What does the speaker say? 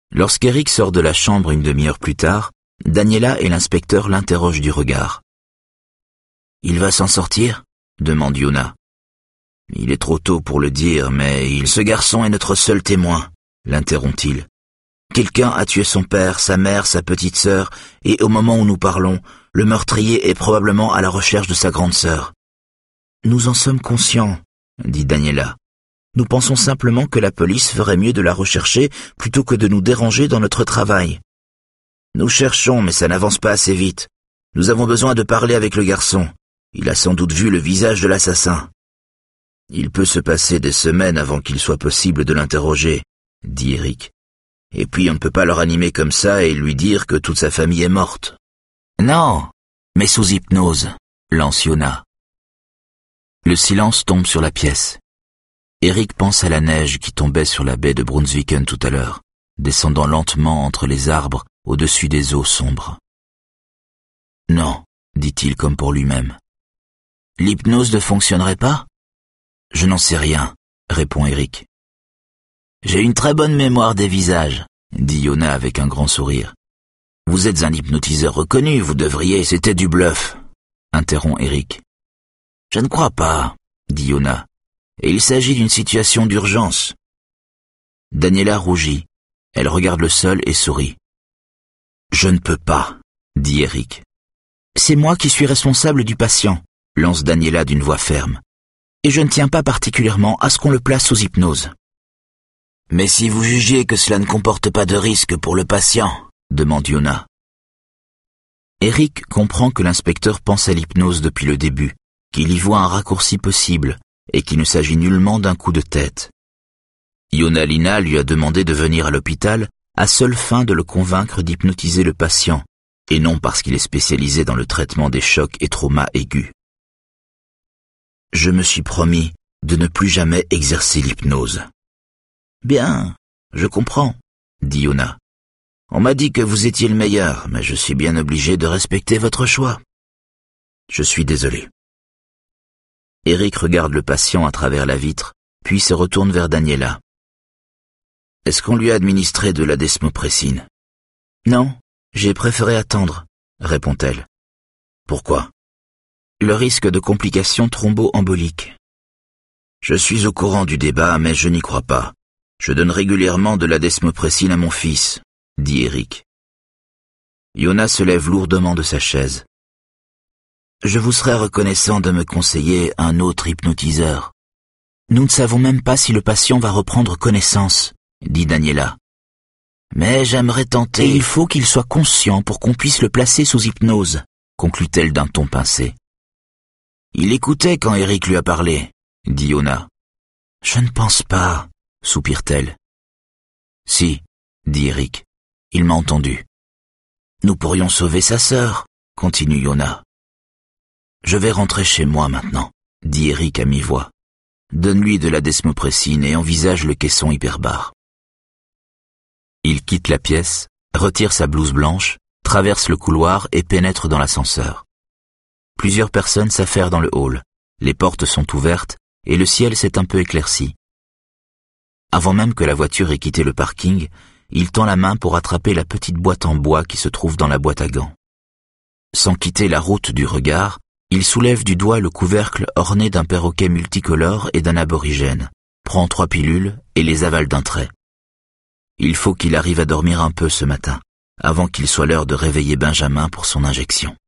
Lorsqu'Eric sort de la chambre une demi-heure plus tard, Daniela et l'inspecteur l'interrogent du regard. « Il va s'en sortir ?» demande Yona. « Il est trop tôt pour le dire, mais ce garçon est notre seul témoin, » l'interrompt-il. « Quelqu'un a tué son père, sa mère, sa petite sœur, et au moment où nous parlons, le meurtrier est probablement à la recherche de sa grande sœur. »« Nous en sommes conscients, » dit Daniela. « Nous pensons simplement que la police ferait mieux de la rechercher plutôt que de nous déranger dans notre travail. »« Nous cherchons, mais ça n'avance pas assez vite. Nous avons besoin de parler avec le garçon. Il a sans doute vu le visage de l'assassin. »« Il peut se passer des semaines avant qu'il soit possible de l'interroger, » dit Eric. « Et puis on ne peut pas le ranimer comme ça et lui dire que toute sa famille est morte. »« Non, mais sous hypnose, » lance Yona. Le silence tombe sur la pièce. Eric pense à la neige qui tombait sur la baie de Brunsviken tout à l'heure, descendant lentement entre les arbres au-dessus des eaux sombres. « Non, » dit-il comme pour lui-même. « L'hypnose ne fonctionnerait pas ? » « Je n'en sais rien, » répond Eric. « J'ai une très bonne mémoire des visages, » dit Yona avec un grand sourire. « Vous êtes un hypnotiseur reconnu, vous devriez... »« C'était du bluff, » interrompt Eric. « Je ne crois pas, » dit Yona. « Et il s'agit d'une situation d'urgence. » Daniela rougit. Elle regarde le sol et sourit. « Je ne peux pas, » dit Eric. « C'est moi qui suis responsable du patient, » lance Daniela d'une voix ferme. « Et je ne tiens pas particulièrement à ce qu'on le place sous hypnose. »« Mais si vous jugiez que cela ne comporte pas de risque pour le patient, » demande Yona. Eric comprend que l'inspecteur pense à l'hypnose depuis le début, qu'il y voit un raccourci possible et qu'il ne s'agit nullement d'un coup de tête. Yona Lina lui a demandé de venir à l'hôpital à seule fin de le convaincre d'hypnotiser le patient, et non parce qu'il est spécialisé dans le traitement des chocs et traumas aigus. « Je me suis promis de ne plus jamais exercer l'hypnose. »« Bien, je comprends, » dit Yona. « On m'a dit que vous étiez le meilleur, mais je suis bien obligé de respecter votre choix. Je suis désolé. » Eric regarde le patient à travers la vitre, puis se retourne vers Daniela. « Est-ce qu'on lui a administré de la desmopressine ?»« Non, j'ai préféré attendre, » répond-elle. « Pourquoi ? » « Le risque de complications thromboemboliques. »« Je suis au courant du débat, mais je n'y crois pas. Je donne régulièrement de la desmopressine à mon fils, » dit Eric. Yona se lève lourdement de sa chaise. « Je vous serais reconnaissant de me conseiller un autre hypnotiseur. »« Nous ne savons même pas si le patient va reprendre connaissance, » dit Daniela. « Mais j'aimerais tenter... »« Et il faut qu'il soit conscient pour qu'on puisse le placer sous hypnose, » conclut-elle d'un ton pincé. « Il écoutait quand Eric lui a parlé, » dit Yona. « Je ne pense pas, » soupire-t-elle. « Si, » dit Eric, « il m'a entendu. »« Nous pourrions sauver sa sœur, » continue Yona. « Je vais rentrer chez moi maintenant, » dit Eric à mi-voix. « Donne-lui de la desmopressine et envisage le caisson hyperbare. » Il quitte la pièce, retire sa blouse blanche, traverse le couloir et pénètre dans l'ascenseur. Plusieurs personnes s'affairent dans le hall, les portes sont ouvertes et le ciel s'est un peu éclairci. Avant même que la voiture ait quitté le parking, il tend la main pour attraper la petite boîte en bois qui se trouve dans la boîte à gants. Sans quitter la route du regard, il soulève du doigt le couvercle orné d'un perroquet multicolore et d'un aborigène, prend 3 pilules et les avale d'un trait. Il faut qu'il arrive à dormir un peu ce matin, avant qu'il soit l'heure de réveiller Benjamin pour son injection.